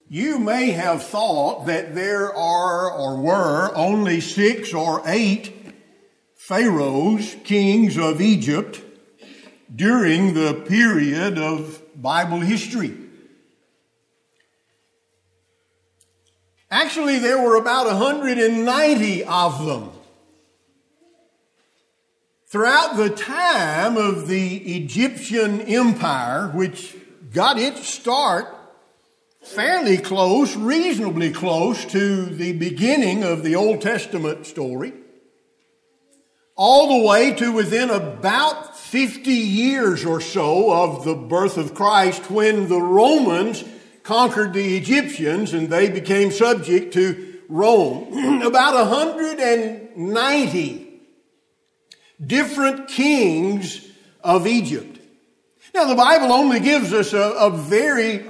You may have thought that there are or were only 6 or 8 pharaohs, kings of Egypt, during the period of Bible history. Actually, there were about 190 of them. Throughout the time of the Egyptian Empire, which got its start fairly close, reasonably close to the beginning of the Old Testament story, all the way to within about 50 years or so of the birth of Christ, when the Romans conquered the Egyptians and they became subject to Rome. About 190 different kings of Egypt. Now, the Bible only gives us a very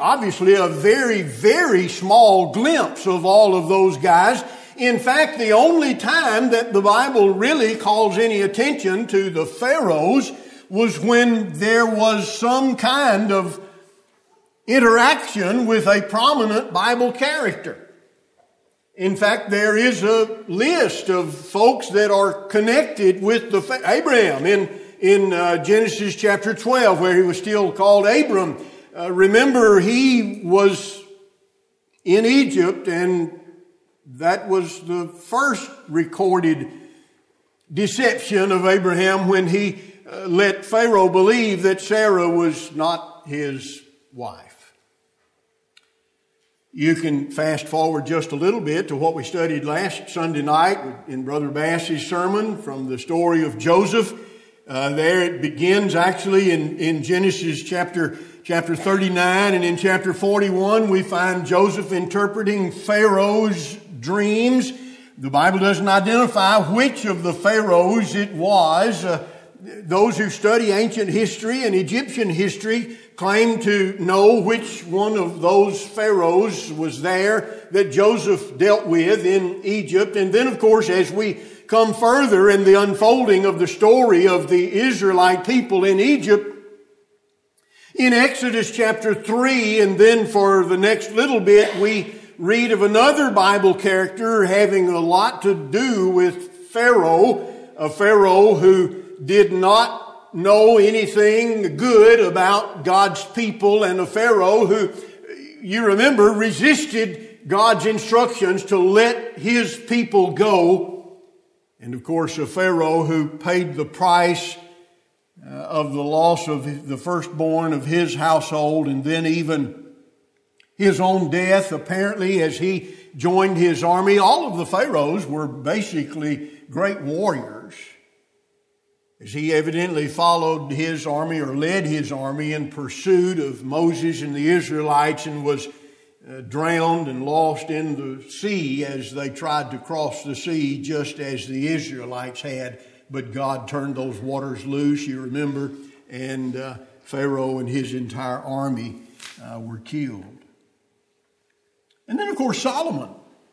small glimpse of all of those guys. In fact, the only time that the Bible really calls any attention to the pharaohs was when there was some kind of interaction with a prominent Bible character. In fact, there is a list of folks that are connected with Abraham in Genesis chapter 12, where he was still called Abram. Remember, he was in Egypt, and that was the first recorded deception of Abraham when he let Pharaoh believe that Sarah was not his wife. You can fast forward just a little bit to what we studied last Sunday night in Brother Bass's sermon from the story of Joseph. There it begins actually in Genesis chapter 39, and in chapter 41 we find Joseph interpreting Pharaoh's dreams. The Bible doesn't identify which of the pharaohs it was. Those who study ancient history and Egyptian history claim to know which one of those pharaohs was there that Joseph dealt with in Egypt. And then, of course, as we come further in the unfolding of the story of the Israelite people in Egypt, in Exodus chapter 3, and then for the next little bit, we read of another Bible character having a lot to do with Pharaoh, a Pharaoh who did not know anything good about God's people, and a Pharaoh who, you remember, resisted God's instructions to let his people go. And of course, a Pharaoh who paid the price of the loss of the firstborn of his household, and then even his own death, apparently, as he joined his army. All of the pharaohs were basically great warriors, as he evidently followed his army or led his army in pursuit of Moses and the Israelites, and was drowned and lost in the sea as they tried to cross the sea, just as the Israelites had. But God turned those waters loose, you remember, and Pharaoh and his entire army were killed. And then, of course, Solomon.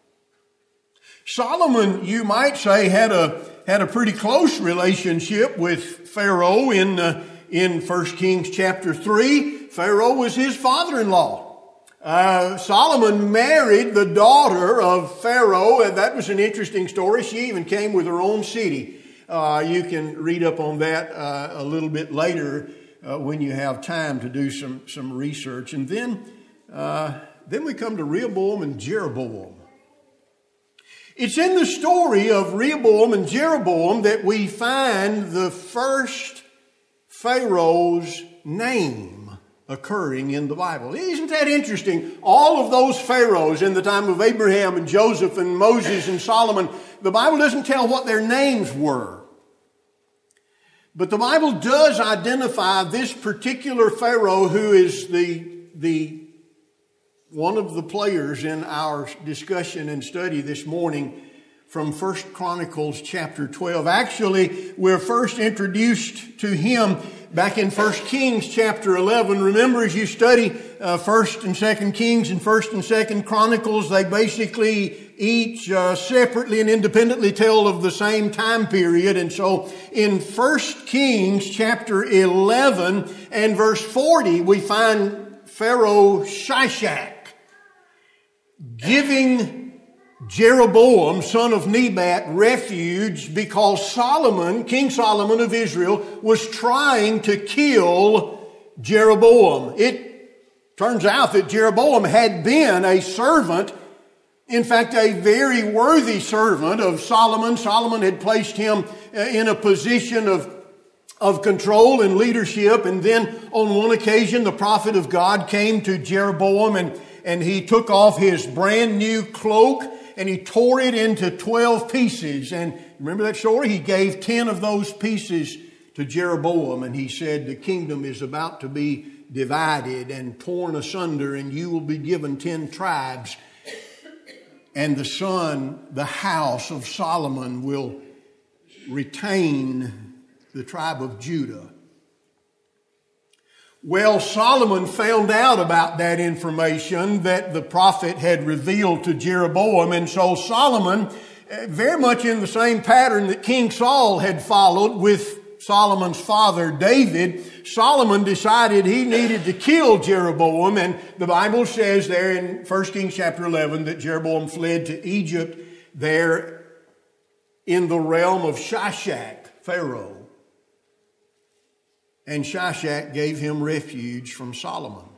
Solomon, you might say, had a pretty close relationship with Pharaoh in 1 Kings chapter 3. Pharaoh was his father-in-law. Solomon married the daughter of Pharaoh, and that was an interesting story. She even came with her own city. You can read up on that a little bit later when you have time to do some research. And then we come to Rehoboam and Jeroboam. It's in the story of Rehoboam and Jeroboam that we find the first Pharaoh's name occurring in the Bible. Isn't that interesting? All of those pharaohs in the time of Abraham and Joseph and Moses and Solomon, the Bible doesn't tell what their names were. But the Bible does identify this particular Pharaoh, who is the one of the players in our discussion and study this morning from 1 Chronicles chapter 12. Actually, we're first introduced to him back in 1 Kings chapter 11. Remember, as you study 1 and 2 Kings and 1 and 2 Chronicles, they basically each separately and independently tell of the same time period. And so in 1 Kings chapter 11 and verse 40, we find Pharaoh Shishak. giving Jeroboam, son of Nebat, refuge because Solomon, King Solomon of Israel, was trying to kill Jeroboam. It turns out that Jeroboam had been a servant, in fact, a very worthy servant of Solomon. Solomon had placed him in a position of control and leadership. And then on one occasion, the prophet of God came to Jeroboam and he took off his brand new cloak and he tore it into 12 pieces. And remember that story? He gave 10 of those pieces to Jeroboam and he said, the kingdom is about to be divided and torn asunder and you will be given 10 tribes. And the house of Solomon will retain the tribe of Judah. Well, Solomon found out about that information that the prophet had revealed to Jeroboam. And so Solomon, very much in the same pattern that King Saul had followed with Solomon's father David, Solomon decided he needed to kill Jeroboam. And the Bible says there in 1 Kings chapter 11 that Jeroboam fled to Egypt there in the realm of Shishak, Pharaoh. And Shishak gave him refuge from Solomon.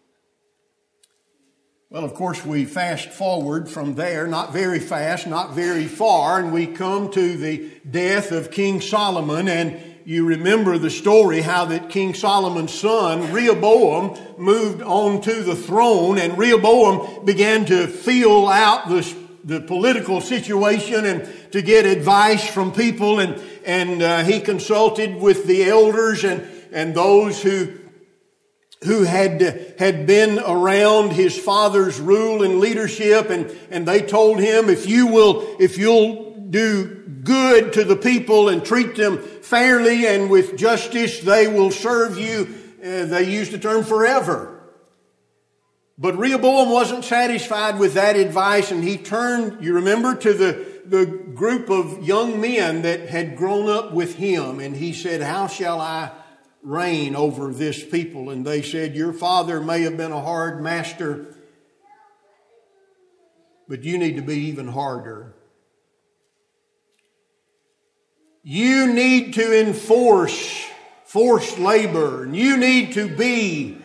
Well, of course, we fast forward from there, not very fast, not very far, and we come to the death of King Solomon. And you remember the story how that King Solomon's son, Rehoboam, moved on to the throne, and Rehoboam began to feel out the political situation and to get advice from people, and he consulted with the elders and those who had been around his father's rule and leadership, and they told him, if you'll do good to the people and treat them fairly and with justice, they will serve you. They used the term forever. But Rehoboam wasn't satisfied with that advice, and he turned, you remember, to the group of young men that had grown up with him, and he said, how shall I reign over this people? And they said, your father may have been a hard master, but you need to be even harder. You need to enforce forced labor, and you need to be.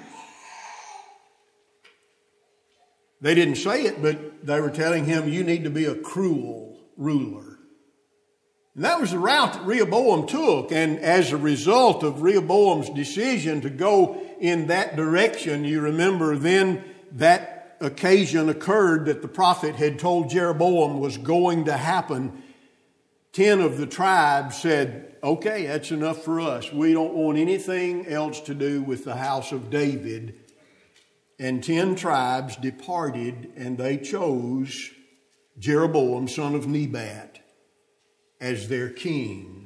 They didn't say it, but they were telling him, you need to be a cruel ruler. And that was the route that Rehoboam took. And as a result of Rehoboam's decision to go in that direction, you remember then that occasion occurred that the prophet had told Jeroboam was going to happen. 10 of the tribes said, okay, that's enough for us. We don't want anything else to do with the house of David. And 10 tribes departed, and they chose Jeroboam, son of Nebat, as their king.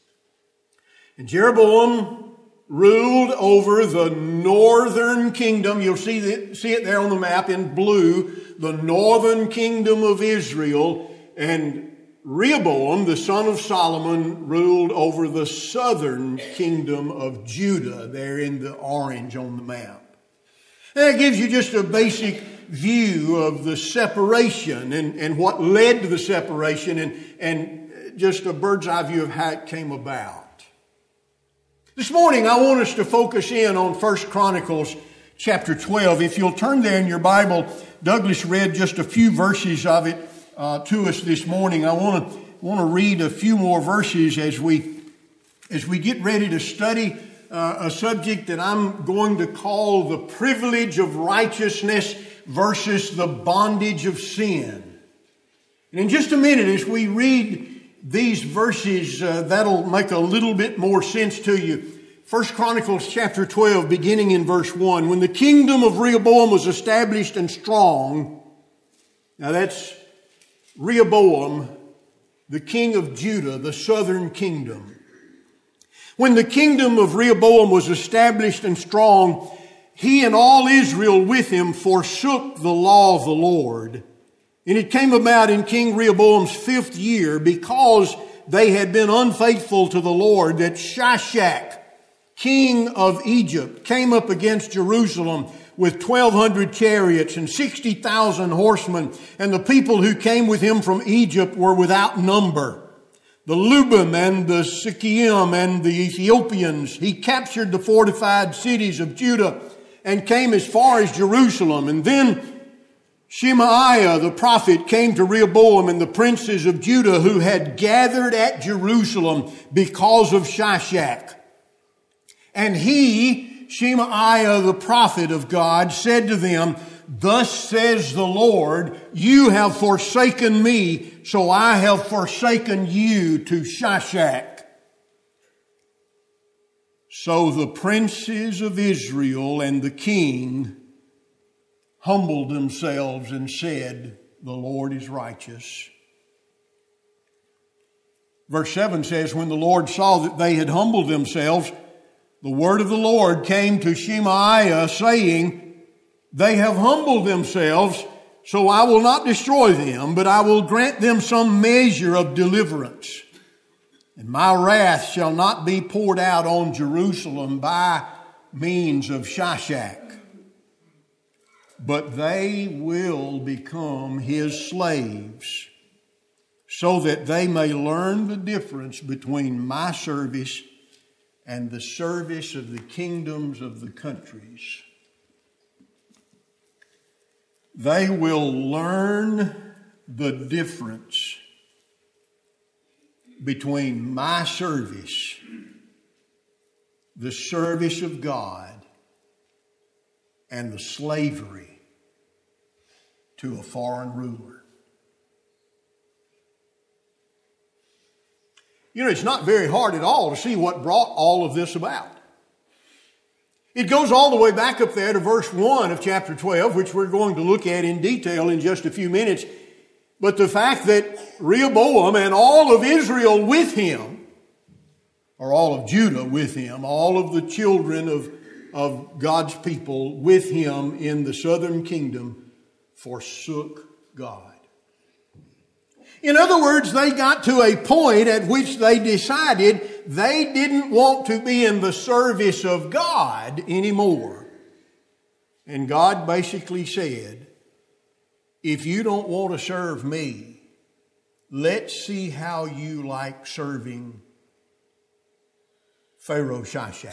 And Jeroboam ruled over the northern kingdom. You'll see it there on the map in blue, the northern kingdom of Israel. And Rehoboam, the son of Solomon, ruled over the southern kingdom of Judah, there in the orange on the map. That gives you just a basic view of the separation and what led to the separation and just a bird's eye view of how it came about. This morning I want us to focus in on 1 Chronicles chapter 12. If you'll turn there in your Bible, Douglas read just a few verses of it to us this morning. I want to read a few more verses as we get ready to study a subject that I'm going to call the privilege of righteousness versus the bondage of sin. And in just a minute, as we read these verses, that'll make a little bit more sense to you. 1 Chronicles chapter 12, beginning in verse 1. When the kingdom of Rehoboam was established and strong, now that's Rehoboam, the king of Judah, the southern kingdom. When the kingdom of Rehoboam was established and strong, he and all Israel with him forsook the law of the Lord. And it came about in King Rehoboam's 5th year, because they had been unfaithful to the Lord, that Shishak, king of Egypt, came up against Jerusalem with 1,200 chariots and 60,000 horsemen, and the people who came with him from Egypt were without number. The Lubim and the Sikkim and the Ethiopians. He captured the fortified cities of Judah and came as far as Jerusalem. And then Shemaiah the prophet came to Rehoboam and the princes of Judah who had gathered at Jerusalem because of Shishak. And he, Shemaiah the prophet of God, said to them, "Thus says the Lord, you have forsaken me, so I have forsaken you to Shishak." So the princes of Israel and the king humbled themselves and said, "The Lord is righteous." Verse 7 says, when the Lord saw that they had humbled themselves, the word of the Lord came to Shemaiah, saying, "They have humbled themselves, so I will not destroy them, but I will grant them some measure of deliverance. And my wrath shall not be poured out on Jerusalem by means of Shishak, but they will become his slaves, so that they may learn the difference between my service and the service of the kingdoms of the countries." They will learn the difference between my service, the service of God, and the slavery to a foreign ruler. You know, it's not very hard at all to see what brought all of this about. It goes all the way back up there to verse 1 of chapter 12, which we're going to look at in detail in just a few minutes. But the fact that Rehoboam and all of Israel with him, or all of Judah with him, all of the children of God's people with him in the southern kingdom, forsook God. In other words, they got to a point at which they decided they didn't want to be in the service of God anymore. And God basically said, if you don't want to serve me, let's see how you like serving Pharaoh Shishak.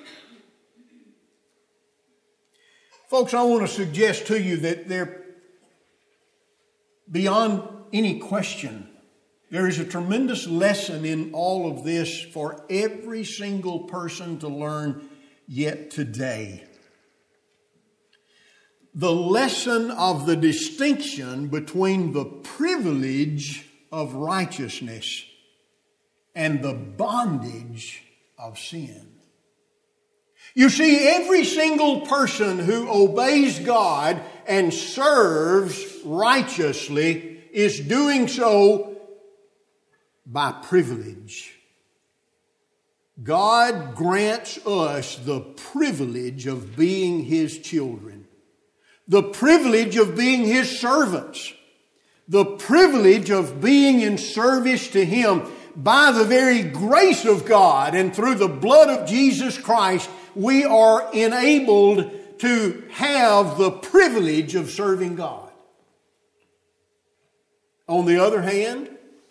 Folks, I want to suggest to you that beyond any question, there is a tremendous lesson in all of this for every single person to learn yet today. The lesson of the distinction between the privilege of righteousness and the bondage of sin. You see, every single person who obeys God and serves righteously is doing so by privilege. God grants us the privilege of being His children, the privilege of being His servants, the privilege of being in service to Him by the very grace of God, and through the blood of Jesus Christ, we are enabled to have the privilege of serving God. On the other hand,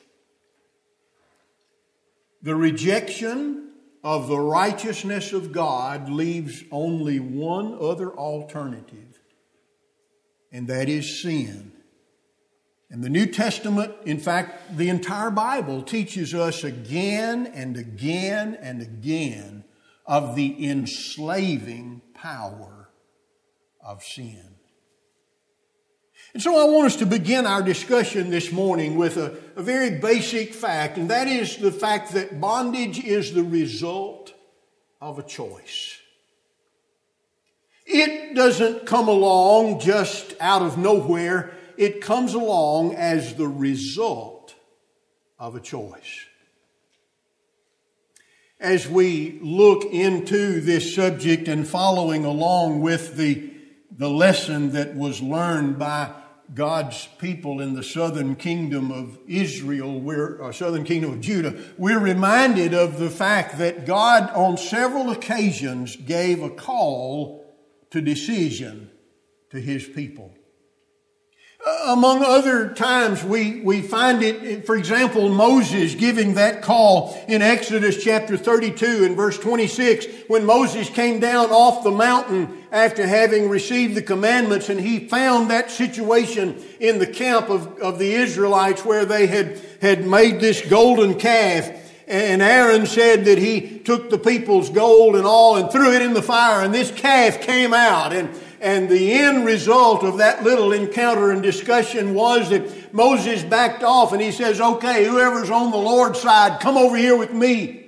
the rejection of the righteousness of God leaves only one other alternative, and that is sin. And the New Testament, in fact, the entire Bible teaches us again and again and again of the enslaving power of sin. And so I want us to begin our discussion this morning with a very basic fact, and that is the fact that bondage is the result of a choice. It doesn't come along just out of nowhere. It comes along as the result of a choice. As we look into this subject and following along with the lesson that was learned by God's people in the southern kingdom of Israel, southern kingdom of Judah, we're reminded of the fact that God on several occasions gave a call to decision to his people. Among other times, we find it, for example, Moses giving that call in Exodus chapter 32 and verse 26, when Moses came down off the mountain after having received the commandments, and he found that situation in the camp of the Israelites where they had made this golden calf. And Aaron said that he took the people's gold and all and threw it in the fire, and this calf came out. And the end result of that little encounter and discussion was that Moses backed off and he says, okay, whoever's on the Lord's side, come over here with me.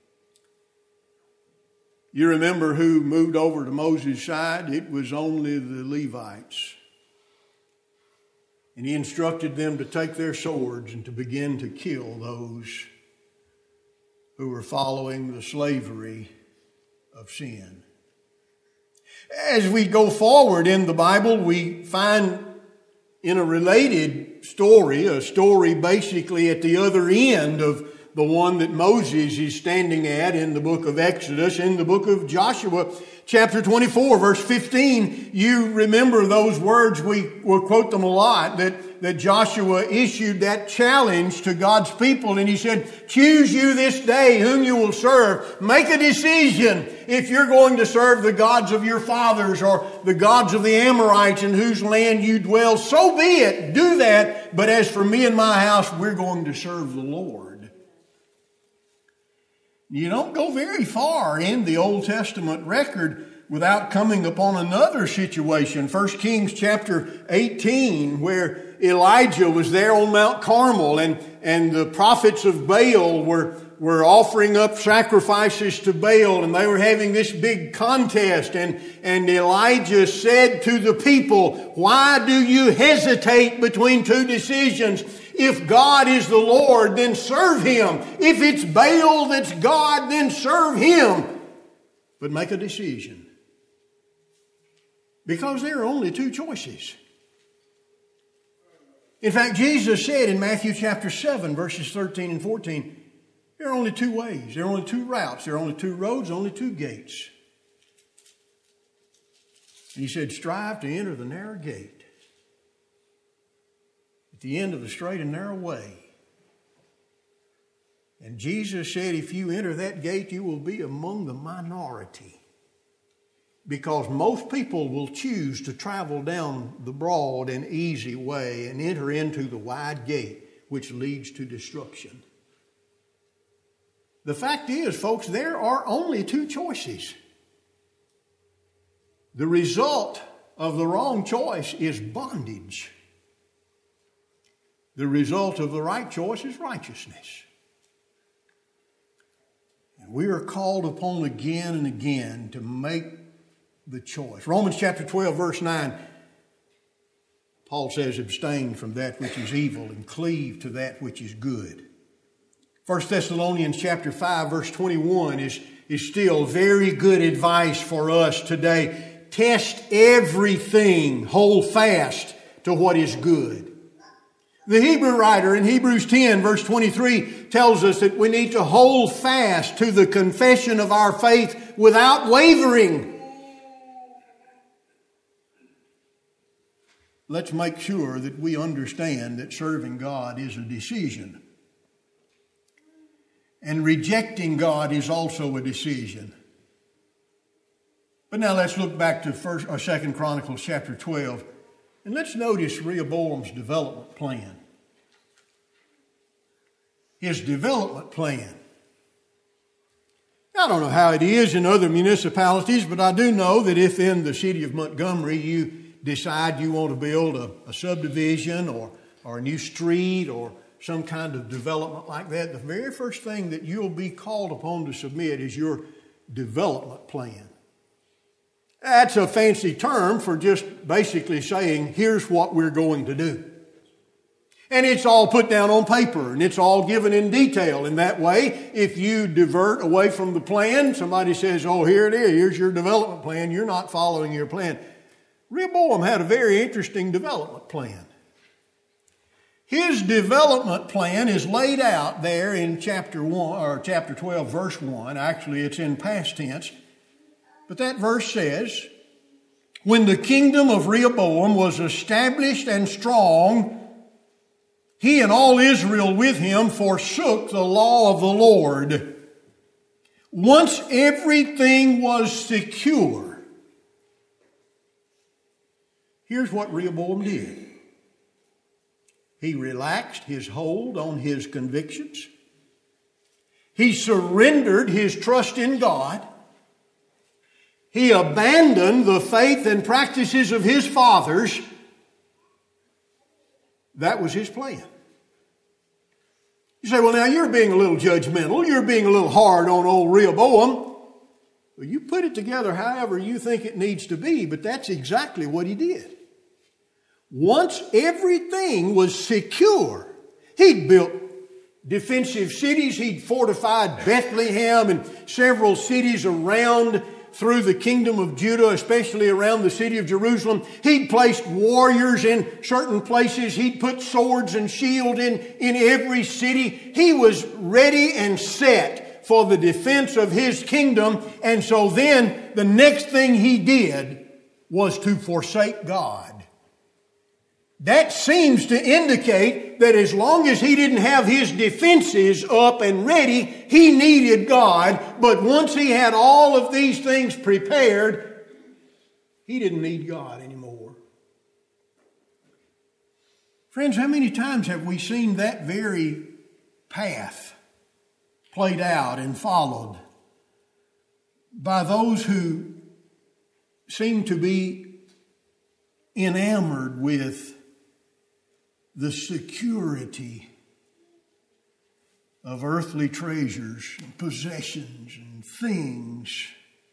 You remember who moved over to Moses' side? It was only the Levites. And he instructed them to take their swords and to begin to kill those who were following the slavery of sin. As we go forward in the Bible, we find in a related story, a story basically at the other end of the one that Moses is standing at in the book of Exodus, in the book of Joshua, chapter 24, verse 15. You remember those words, we'll quote them a lot, that Joshua issued that challenge to God's people, and he said, choose you this day whom you will serve. Make a decision if you're going to serve the gods of your fathers or the gods of the Amorites in whose land you dwell. So be it. Do that. But as for me and my house, we're going to serve the Lord. You don't go very far in the Old Testament record without coming upon another situation. 1 Kings chapter 18, where Elijah was there on Mount Carmel, and the prophets of Baal were offering up sacrifices to Baal, and they were having this big contest. And Elijah said to the people, why do you hesitate between two decisions? If God is the Lord, then serve Him. If it's Baal that's God, then serve Him. But make a decision. Because there are only two choices. In fact, Jesus said in Matthew chapter 7, verses 13 and 14, there are only two ways. There are only two routes. There are only two roads, only two gates. And He said, strive to enter the narrow gate. At the end of the straight and narrow way. And Jesus said, if you enter that gate, you will be among the minority. Because most people will choose to travel down the broad and easy way and enter into the wide gate, which leads to destruction. The fact is, folks, there are only two choices. The result of the wrong choice is bondage. The result of the right choice is righteousness. And we are called upon again and again to make the choice. Romans chapter 12, verse 9, Paul says, abstain from that which is evil and cleave to that which is good. 1 Thessalonians chapter 5, verse 21 is still very good advice for us today. Test everything, hold fast to what is good. The Hebrew writer in Hebrews 10, verse 23, tells us that we need to hold fast to the confession of our faith without wavering. Let's make sure that we understand that serving God is a decision. And rejecting God is also a decision. But now let's look back to 2 Chronicles chapter 12. And let's notice Rehoboam's development plan. His development plan. I don't know how it is in other municipalities, but I do know that if in the city of Montgomery you decide you want to build a subdivision or a new street or some kind of development like that, the very first thing that you'll be called upon to submit is your development plan. That's a fancy term for just basically saying, here's what we're going to do. And it's all put down on paper, and it's all given in detail. In that way, if you divert away from the plan, somebody says, oh, here it is, here's your development plan, you're not following your plan. Rehoboam had a very interesting development plan. His development plan is laid out there in chapter 12, verse 1. Actually, it's in past tense. But that verse says, When the kingdom of Rehoboam was established and strong, he and all Israel with him forsook the law of the Lord. Once everything was secure, here's what Rehoboam did. He relaxed his hold on his convictions. He surrendered his trust in God. He abandoned the faith and practices of his fathers. That was his plan. You say, well, now you're being a little judgmental. You're being a little hard on old Rehoboam. Well, you put it together however you think it needs to be, but that's exactly what he did. Once everything was secure, he'd built defensive cities. He'd fortified Bethlehem and several cities around through the kingdom of Judah, especially around the city of Jerusalem. He'd placed warriors in certain places. He'd put swords and shields in every city. He was ready and set for the defense of his kingdom. And so then the next thing he did was to forsake God. That seems to indicate that as long as he didn't have his defenses up and ready, he needed God. But once he had all of these things prepared, he didn't need God anymore. Friends, how many times have we seen that very path played out and followed by those who seem to be enamored with the security of earthly treasures and possessions and things.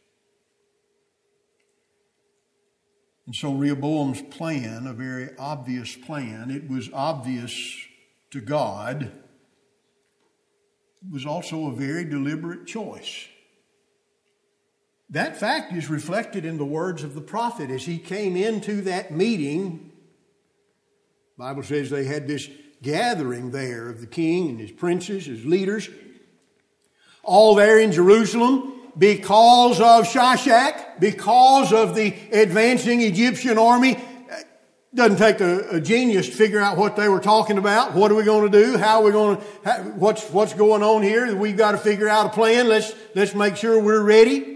And so Rehoboam's plan, a very obvious plan, it was obvious to God. It was also a very deliberate choice. That fact is reflected in the words of the prophet as he came into that meeting. The Bible says they had this gathering there of the king and his princes, his leaders, all there in Jerusalem because of Shishak, because of the advancing Egyptian army. It doesn't take a genius to figure out what they were talking about. What are we going to do? How are we going to? What's going on here? We've got to figure out a plan. Let's make sure we're ready.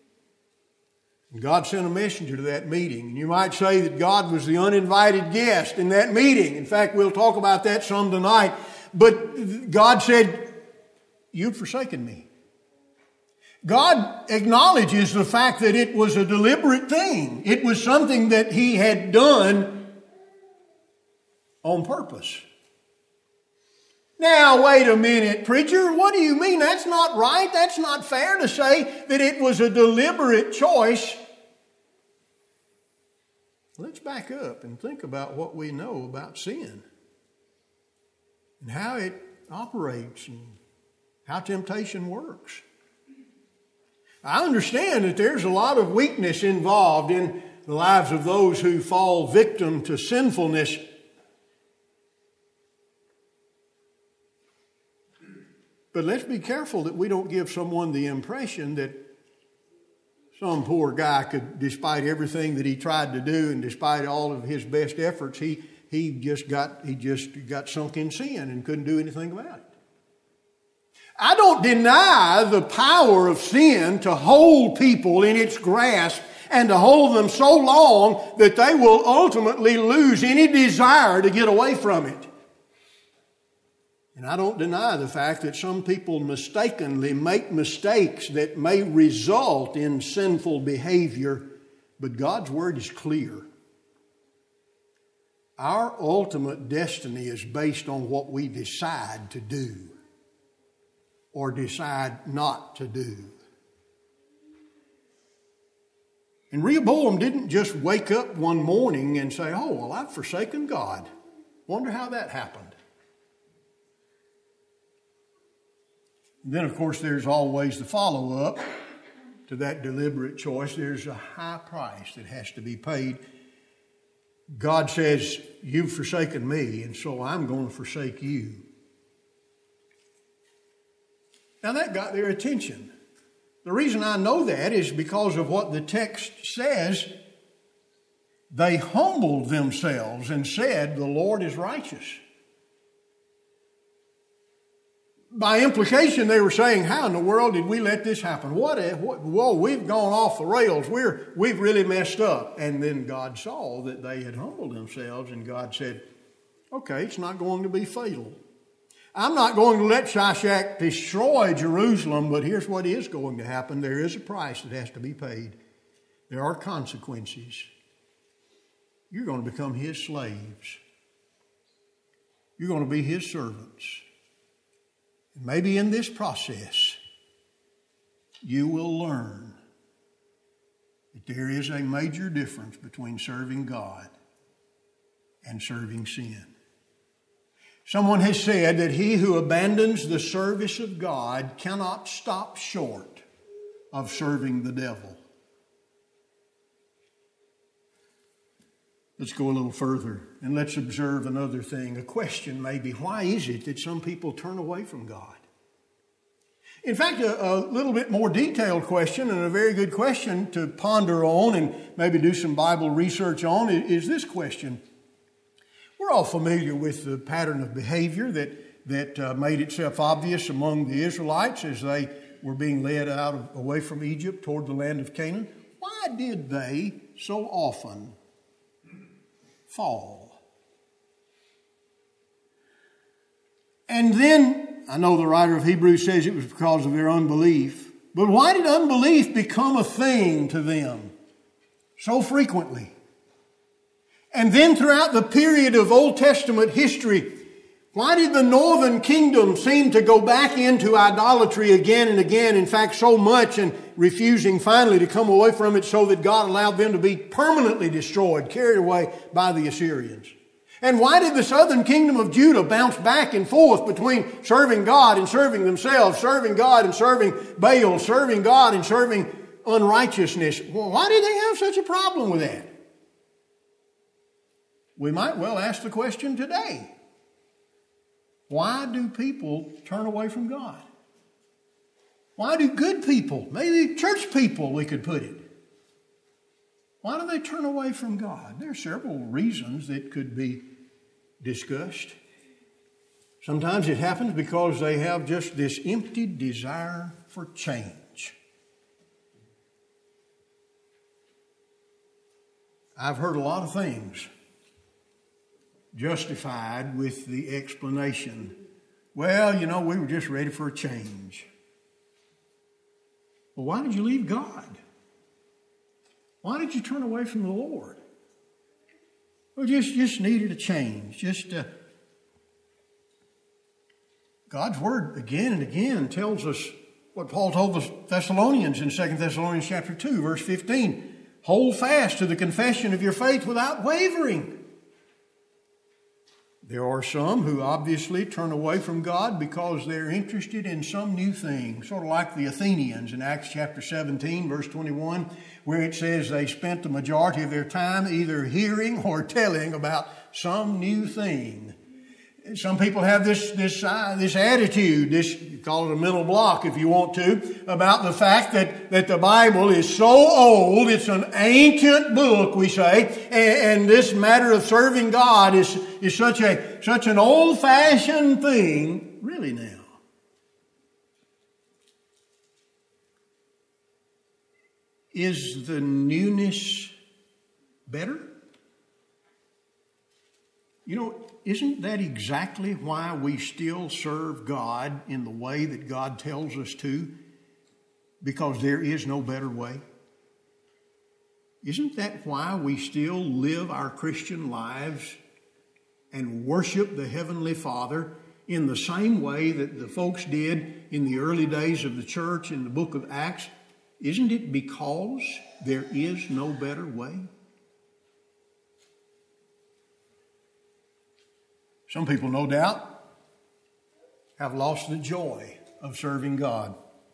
God sent a messenger to that meeting. And you might say that God was the uninvited guest in that meeting. In fact, we'll talk about that some tonight. But God said, "You've forsaken me." God acknowledges the fact that it was a deliberate thing. It was something that he had done on purpose. Now, wait a minute, preacher. What do you mean? That's not right. That's not fair to say that it was a deliberate choice. Let's back up and think about what we know about sin and how it operates and how temptation works. I understand that there's a lot of weakness involved in the lives of those who fall victim to sinfulness. But let's be careful that we don't give someone the impression that some poor guy could, despite everything that he tried to do and despite all of his best efforts, he just got sunk in sin and couldn't do anything about it. I don't deny the power of sin to hold people in its grasp and to hold them so long that they will ultimately lose any desire to get away from it. And I don't deny the fact that some people mistakenly make mistakes that may result in sinful behavior, but God's word is clear. Our ultimate destiny is based on what we decide to do or decide not to do. And Rehoboam didn't just wake up one morning and say, "Oh, well, I've forsaken God. Wonder how that happened." And then, of course, there's always the follow-up to that deliberate choice. There's a high price that has to be paid. God says, "You've forsaken me, and so I'm going to forsake you." Now, that got their attention. The reason I know that is because of what the text says they humbled themselves and said, the Lord is righteous. By implication, they were saying, how in the world did we let this happen? Whoa, we've gone off the rails. We've really messed up. And then God saw that they had humbled themselves, and God said, okay, it's not going to be fatal. I'm not going to let Shishak destroy Jerusalem, but here's what is going to happen. There is a price that has to be paid. There are consequences. You're going to become his slaves. You're going to be his servants. Maybe in this process, you will learn that there is a major difference between serving God and serving sin. Someone has said that he who abandons the service of God cannot stop short of serving the devil. Let's go a little further and let's observe another thing. A question maybe, why is it that some people turn away from God? In fact, a little bit more detailed question, and a very good question to ponder on and maybe do some Bible research on, is this question. We're all familiar with the pattern of behavior that made itself obvious among the Israelites as they were being led away from Egypt toward the land of Canaan. Why did they so often fall? And then, I know the writer of Hebrews says it was because of their unbelief, but why did unbelief become a thing to them so frequently? And then throughout the period of Old Testament history, why did the northern kingdom seem to go back into idolatry again and again? In fact, so much, and refusing finally to come away from it, so that God allowed them to be permanently destroyed, carried away by the Assyrians. And why did the southern kingdom of Judah bounce back and forth between serving God and serving themselves, serving God and serving Baal, serving God and serving unrighteousness? Well, why did they have such a problem with that? We might well ask the question today. Why do people turn away from God? Why do good people, maybe church people we could put it, why do they turn away from God? There are several reasons that could be discussed. Sometimes it happens because they have just this empty desire for change. I've heard a lot of things justified with the explanation, well, we were just ready for a change. Well, why did you leave God? Why did you turn away from the Lord? Well, just needed a change. God's Word again and again tells us what Paul told the Thessalonians in 2 Thessalonians chapter 2, verse 15. Hold fast to the confession of your faith without wavering. There are some who obviously turn away from God because they're interested in some new thing, sort of like the Athenians in Acts chapter 17, verse 21, where it says they spent the majority of their time either hearing or telling about some new thing. Some people have this attitude, you call it a mental block if you want to, about the fact that the Bible is so old, it's an ancient book, we say, and this matter of serving God is such an old-fashioned thing, really now. Is the better? Isn't that exactly why we still serve God in the way that God tells us to? Because there is no better way. Isn't that why we still live our Christian lives and worship the Heavenly Father in the same way that the folks did in the early days of the church in the book of Acts? Isn't it because there is no better way? Some people, no doubt, have lost the joy of serving God.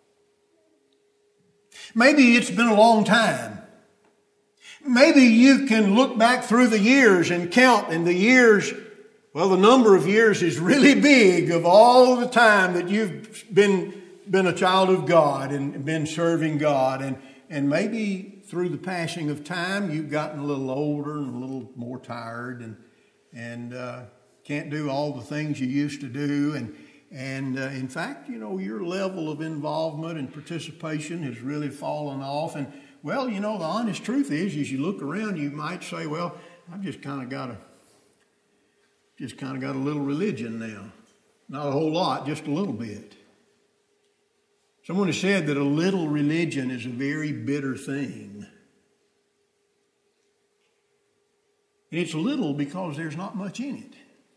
Maybe it's been a long time. Maybe you can look back through the years and count, and the number of years is really big of all the time that you've been a child of God and been serving God. And maybe through the passing of time, you've gotten a little older and a little more tired and can't do all the things you used to do. And in fact, your level of involvement and participation has really fallen off. And, well, the honest truth is, as you look around, you might say, well, I've just kind of got a little religion now. Not a whole lot, just a little bit. Someone has said that a little religion is a very bitter thing. And it's little because there's not much in it.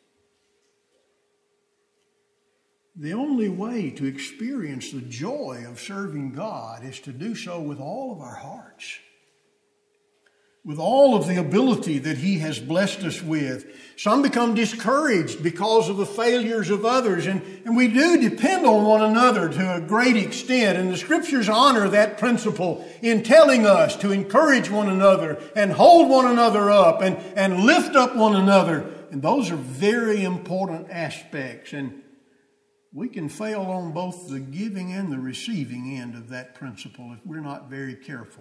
The only way to experience the joy of serving God is to do so with all of our hearts, with all of the ability that He has blessed us with. Some become discouraged because of the failures of others, and we do depend on one another to a great extent, and the Scriptures honor that principle in telling us to encourage one another and hold one another up and lift up one another, and those are very important aspects, and we can fail on both the giving and the receiving end of that principle if we're not very careful.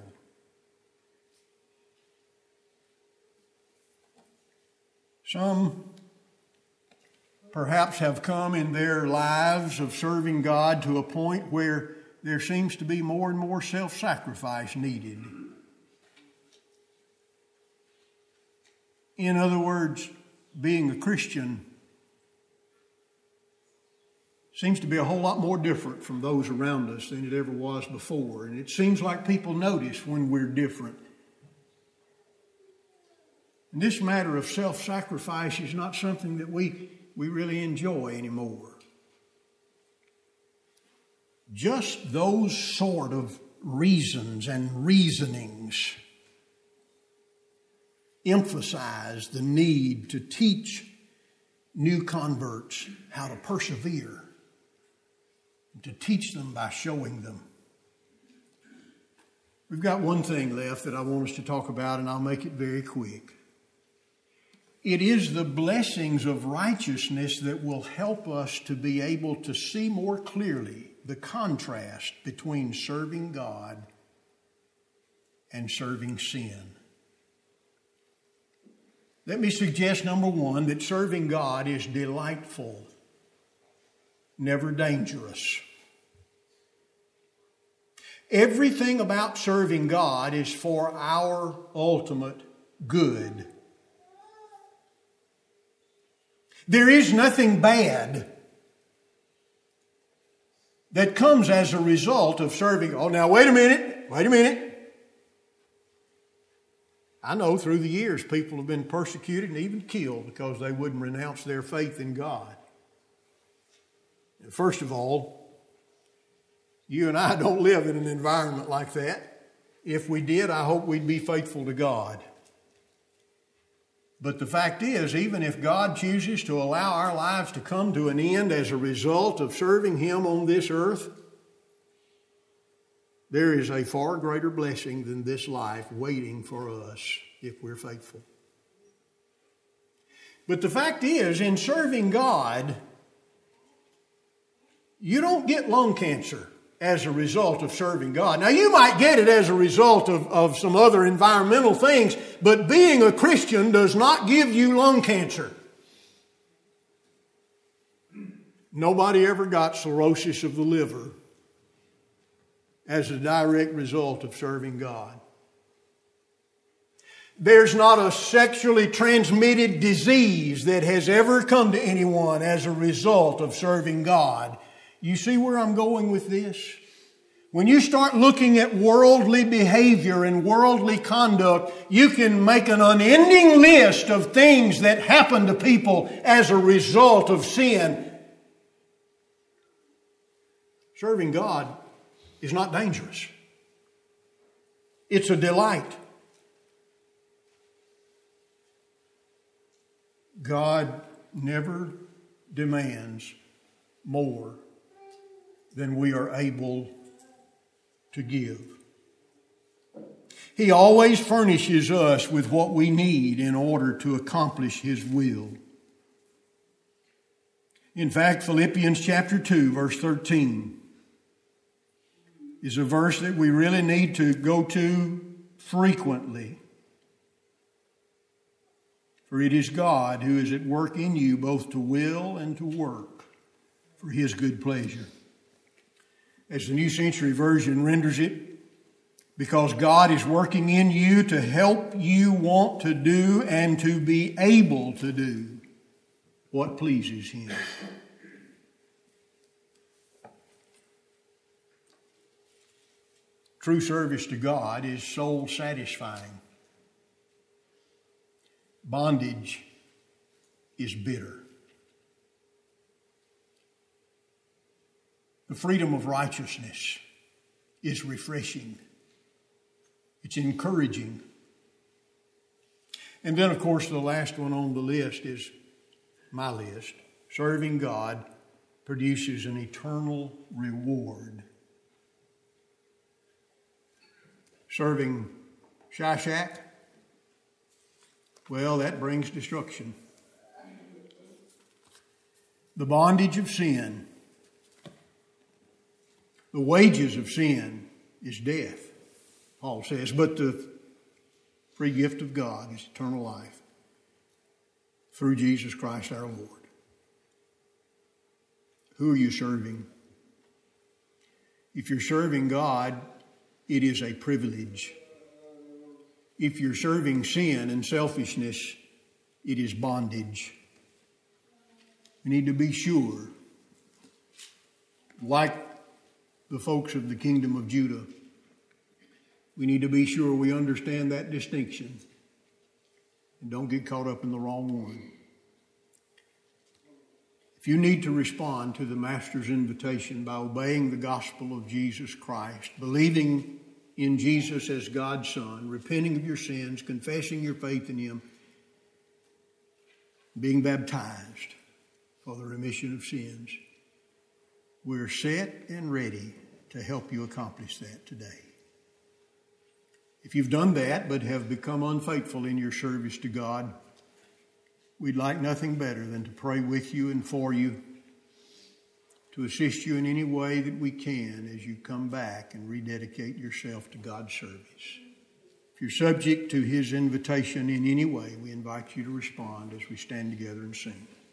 Some perhaps have come in their lives of serving God to a point where there seems to be more and more self-sacrifice needed. In other words, being a Christian seems to be a whole lot more different from those around us than it ever was before. And it seems like people notice when we're different. And this matter of self-sacrifice is not something that we really enjoy anymore. Just those sort of reasons and reasonings emphasize the need to teach new converts how to persevere, to teach them by showing them. We've got one thing left that I want us to talk about, and I'll make it very quick. It is the blessings of righteousness that will help us to be able to see more clearly the contrast between serving God and serving sin. Let me suggest, number one, that serving God is delightful, never dangerous. Everything about serving God is for our ultimate good. There is nothing bad that comes as a result of serving. Oh, now wait a minute. I know through the years people have been persecuted and even killed because they wouldn't renounce their faith in God. First of all, you and I don't live in an environment like that. If we did, I hope we'd be faithful to God. But the fact is, even if God chooses to allow our lives to come to an end as a result of serving Him on this earth, there is a far greater blessing than this life waiting for us if we're faithful. But the fact is, in serving God, you don't get lung cancer as a result of serving God. Now, you might get it as a result of some other environmental things, but being a Christian does not give you lung cancer. Nobody ever got cirrhosis of the liver as a direct result of serving God. There's not a sexually transmitted disease that has ever come to anyone as a result of serving God. You see where I'm going with this? When you start looking at worldly behavior and worldly conduct, you can make an unending list of things that happen to people as a result of sin. Serving God is not dangerous. It's a delight. God never demands more than we are able to give. He always furnishes us with what we need in order to accomplish His will. In fact, Philippians chapter 2, verse 13 is a verse that we really need to go to frequently. For it is God who is at work in you both to will and to work for His good pleasure. As the New Century Version renders it, because God is working in you to help you want to do and to be able to do what pleases Him. True service to God is soul satisfying. Bondage is bitter. The freedom of righteousness is refreshing. It's encouraging. And then, of course, the last one on the list is my list. Serving God produces an eternal reward. Serving Shishak, well, that brings destruction. The bondage of sin, the wages of sin is death, Paul says, but the free gift of God is eternal life through Jesus Christ our Lord. Who are you serving? If you're serving God, it is a privilege. If you're serving sin and selfishness, it is bondage. We need to be sure, like the folks of the kingdom of Judah, we need to be sure we understand that distinction and don't get caught up in the wrong one. If you need to respond to the Master's invitation by obeying the gospel of Jesus Christ, believing in Jesus as God's Son, repenting of your sins, confessing your faith in Him, being baptized for the remission of sins, we're set and ready to help you accomplish that today. If you've done that but have become unfaithful in your service to God, we'd like nothing better than to pray with you and for you, to assist you in any way that we can as you come back and rededicate yourself to God's service. If you're subject to His invitation in any way, we invite you to respond as we stand together and sing.